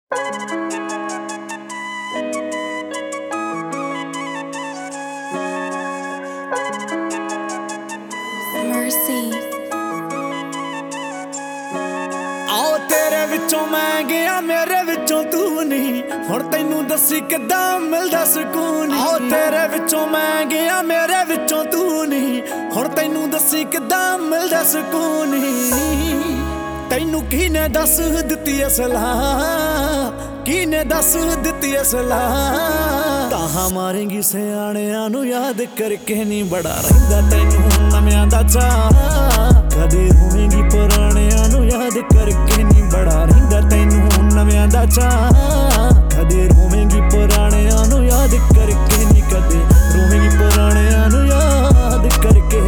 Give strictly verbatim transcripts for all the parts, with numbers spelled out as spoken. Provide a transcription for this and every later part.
Mercy आओ तेरे विचों मैं गया मेरे विचों तू नहीं हुण तैनू दसी किद्दां मिलदा सकून आओ तेरे विचों मैं गया मेरे विचों तू नहीं हुण तैनू दसी किद्दां मिलदा सकून तैनू किने दस दित्ती ऐ सलाह किने दस दित्ती ऐ सलाह ताहां मारेंगी सियाणियां नू याद करके नी बड़ा रहिंदा तैनू नव्यां दा चाह कदे होवेंगी पुराणियां नू याद करके नी बड़ा रहिंदा तैनू नव्यां दा चाह कदे होवेंगी पुराणियां नू याद करके नी कदे रोवेंगी पुराणियां नू याद करके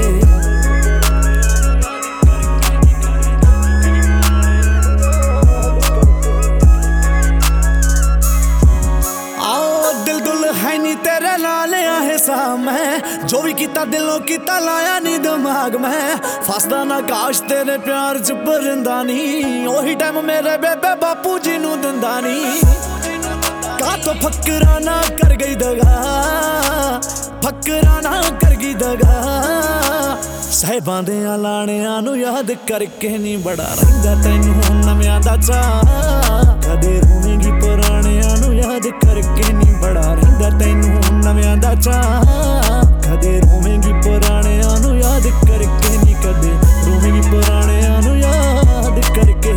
तेरे ला लिया है सा मैं जो भी किता दिलों किता लाया नी दिमाग में फसदा ना काश तेरे प्यार च परिंदा नी ओही टाइम मेरे बेबे बापू जी नू दिंदा नी का तो फकरा ना कर गई दगा फकरा ना कर गई दगा साहिबां दे लाणियां नू याद करके नी बड़ा रहिंदा तैनू नव्यां दा चाह कदे रोवेंगी पुराणियां नू याद करके नी बड़ा रहिंदा तैनू नव्यां दा चाह कदे रोवेंगी पुराणियां नू याद करके नी कदे रोवेंगी पुराणियां नू याद करके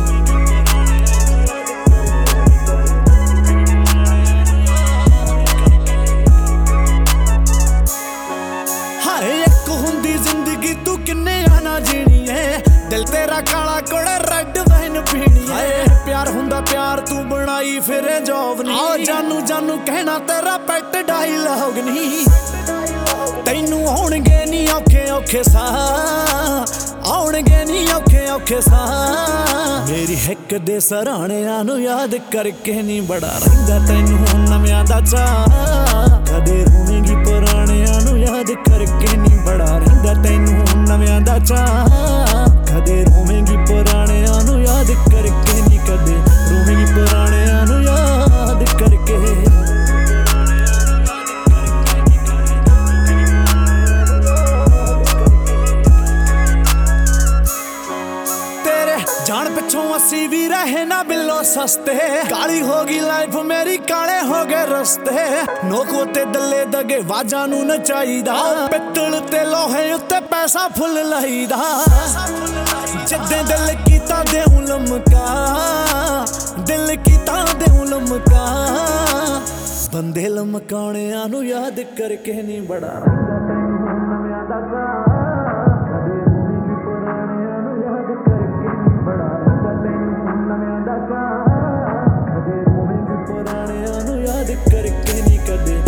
जिंदगी तू किन्ने आना जीनी है दिल तेरा काला कोड़ा रेड वाइन पीनी है प्यार हुंदा प्यार तू बनाई फिर जॉब नी आओ जानू जानू कहना तेरा पेट डायलॉग नी तैनू आउणगे नी औखे औखे सा आउणगे नी औखे औखे सा मेरी हिक दे सराणियां नू याद करके नी बड़ा रहिंदा तैनू नव्यां दा चाह कदे रोवेंगी पुराणियां नू याद करके नी बड़ा रहिंदा तैनू नव्यां दा चाह कदे रोवेंगी पुराणियां नू याद करके नी कदे रोवेंगी पुराणियां नू याद करके जान पिछों असी भी रहे ना बिल्लो सस्ते काली होगी लाइफ मेरी काले हो गए रस्ते नोको ते दले दगे वाजा नू नचाईदा पित्तल ते लोहे उत्ते पैसा फुल लाईदा जिद्दे दिल कीता देऊं लमका दिल कीता देऊं लमका बंदे लमकाणियां नू याद करके नी बड़ा करके नी कदे